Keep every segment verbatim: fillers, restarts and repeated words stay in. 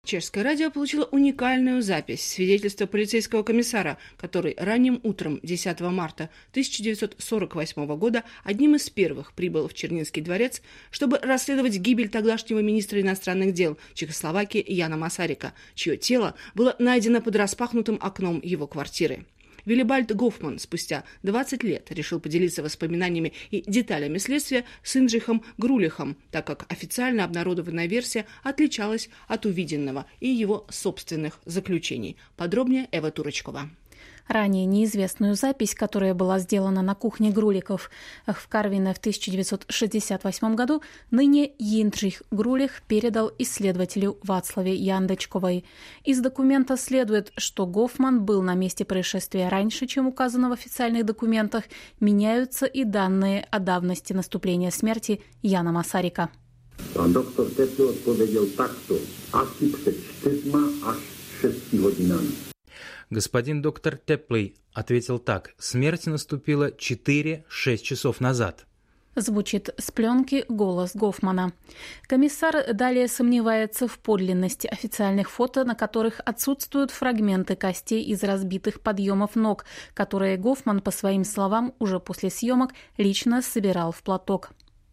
Чешское радио получило уникальную запись свидетельства полицейского комиссара, который ранним утром десятого марта тысяча девятьсот сорок восьмого года одним из первых прибыл в Чернинский дворец, чтобы расследовать гибель тогдашнего министра иностранных дел Чехословакии Яна Масарика, чье тело было найдено под распахнутым окном его квартиры. Виллибальд Гофман спустя двадцать лет решил поделиться воспоминаниями и деталями следствия с Индрихом Грулихом, так как официально обнародованная версия отличалась от увиденного и его собственных заключений. Подробнее Эва Турочкова. Ранее неизвестную запись, которая была сделана на кухне Груликов в Карвине в тысяча девятьсот шестьдесят восьмом году, ныне Йиндрих Грулих передал исследователю Вацлаве Яндечковой. Из документа следует, что Гофман был на месте происшествия раньше, чем указано в официальных документах. Меняются и данные о давности наступления смерти Яна Масарика. Pan doktor Teplý odpověděl takto, asi před čtyřma až šesti hodinami. Господин доктор Теплый ответил так: смерть наступила четыре-шесть часов назад. Звучит с пленки голос Гофмана. Комиссар далее сомневается в подлинности официальных фото, на которых отсутствуют фрагменты костей из разбитых подъемов ног, которые Гофман, по своим словам, уже после съемок лично собирал в платок.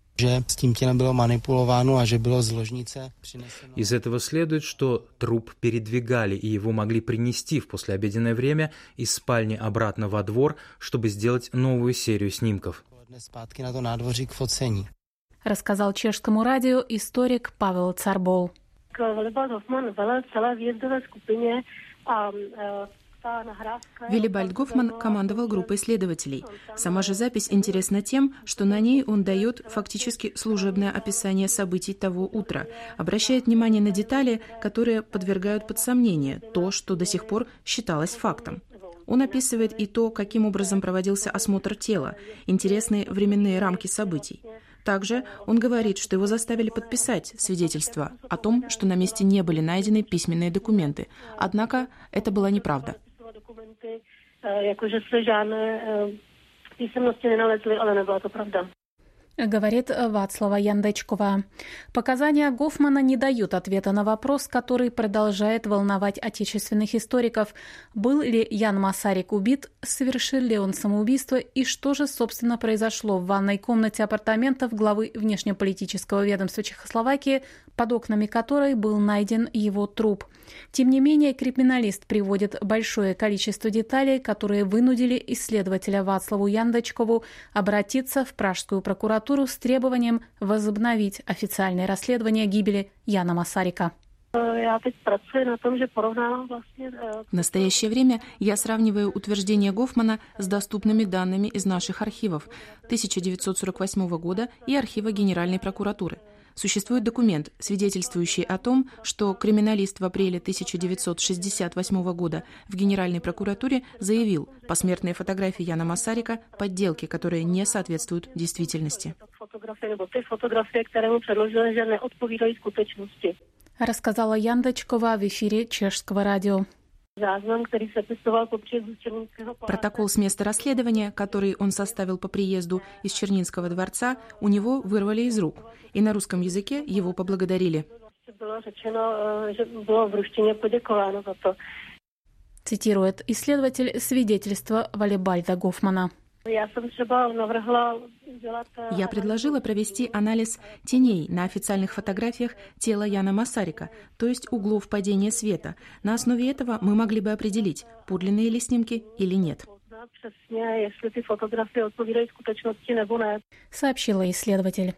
Из этого следует, что труп передвигали, и его могли принести в послеобеденное время из спальни обратно во двор, чтобы сделать новую серию снимков. Рассказал чешскому радио историк Павел Царбол. Виллибальд Гофман командовал группой следователей. Сама же запись интересна тем, что на ней он дает фактически служебное описание событий того утра, обращает внимание на детали, которые подвергают под сомнение то, что до сих пор считалось фактом. Он описывает и то, каким образом проводился осмотр тела, интересные временные рамки событий. Также он говорит, что его заставили подписать свидетельство о том, что на месте не были найдены письменные документы. Однако это была неправда. Говорит Вацлава Яндечкова. Показания Гофмана не дают ответа на вопрос, который продолжает волновать отечественных историков. Был ли Ян Масарик убит, совершил ли он самоубийство и что же, собственно, произошло в ванной комнате апартаментов главы внешнеполитического ведомства Чехословакии, под окнами которой был найден его труп. Тем не менее, криминалист приводит большое количество деталей, которые вынудили исследователя Вацлаву Яндечкову обратиться в Пражскую прокуратуру с требованием возобновить официальное расследование гибели Яна Масарика. В настоящее время я сравниваю утверждения Гофмана с доступными данными из наших архивов тысяча девятьсот сорок восьмого года и архива Генеральной прокуратуры. Существует документ, свидетельствующий о том, что криминалист в апреле тысяча девятьсот шестьдесят восьмого года в Генеральной прокуратуре заявил: посмертные фотографии Яна Масарика – подделки, которые не соответствуют действительности. Рассказала Яндечкова в эфире чешского радио. Протокол с места расследования, который он составил по приезду из Чернинского дворца, у него вырвали из рук, и на русском языке его поблагодарили. Цитирует исследователь свидетельства Виллибальда Гофмана. Я предложила провести анализ теней на официальных фотографиях тела Яна Масарика, то есть углов падения света. На основе этого мы могли бы определить, подлинные ли снимки или нет. Сообщила исследователь.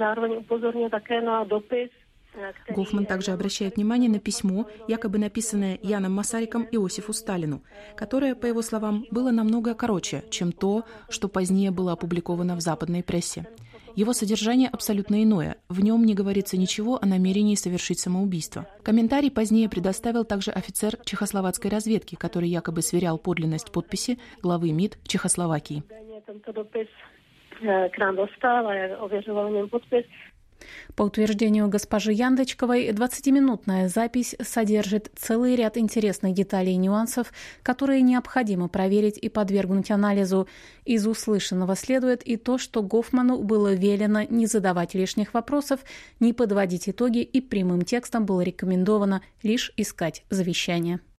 Гофман также обращает внимание на письмо, якобы написанное Яном Масариком Иосифу Сталину, которое, по его словам, было намного короче, чем то, что позднее было опубликовано в западной прессе. Его содержание абсолютно иное. В нем не говорится ничего о намерении совершить самоубийство. Комментарий позднее предоставил также офицер чехословацкой разведки, который якобы сверял подлинность подписи главы МИД Чехословакии. По утверждению госпожи Яндечковой, двадцатиминутная запись содержит целый ряд интересных деталей и нюансов, которые необходимо проверить и подвергнуть анализу. Из услышанного следует и то, что Гофману было велено не задавать лишних вопросов, не подводить итоги, и прямым текстом было рекомендовано лишь искать завещание.